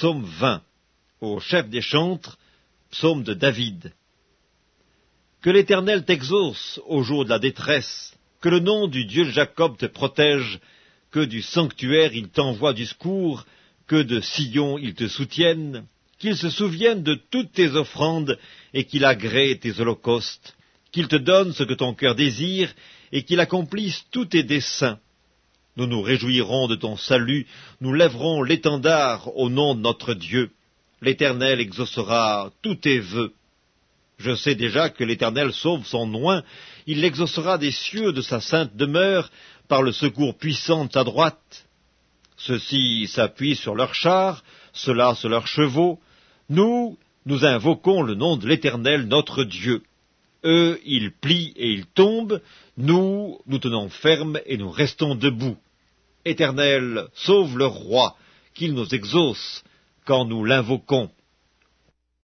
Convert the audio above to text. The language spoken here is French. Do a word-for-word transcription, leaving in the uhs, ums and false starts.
psaume vingt. Au chef des chantres, psaume de David. Que l'Éternel t'exauce au jour de la détresse, que le nom du Dieu de Jacob te protège, que du sanctuaire il t'envoie du secours, que de Sion il te soutienne, qu'il se souvienne de toutes tes offrandes et qu'il agrée tes holocaustes, qu'il te donne ce que ton cœur désire et qu'il accomplisse tous tes desseins. Nous nous réjouirons de ton salut, nous lèverons l'étendard au nom de notre Dieu. L'Éternel exaucera tous tes vœux. Je sais déjà que l'Éternel sauve son oint, il l'exaucera des cieux de sa sainte demeure, par le secours puissant de sa droite. Ceux-ci s'appuient sur leurs chars, ceux-là sur leurs chevaux. Nous, nous invoquons le nom de l'Éternel notre Dieu. Eux, ils plient et ils tombent, nous, nous tenons ferme et nous restons debout. Éternel, sauve le roi, qu'il nous exauce quand nous l'invoquons.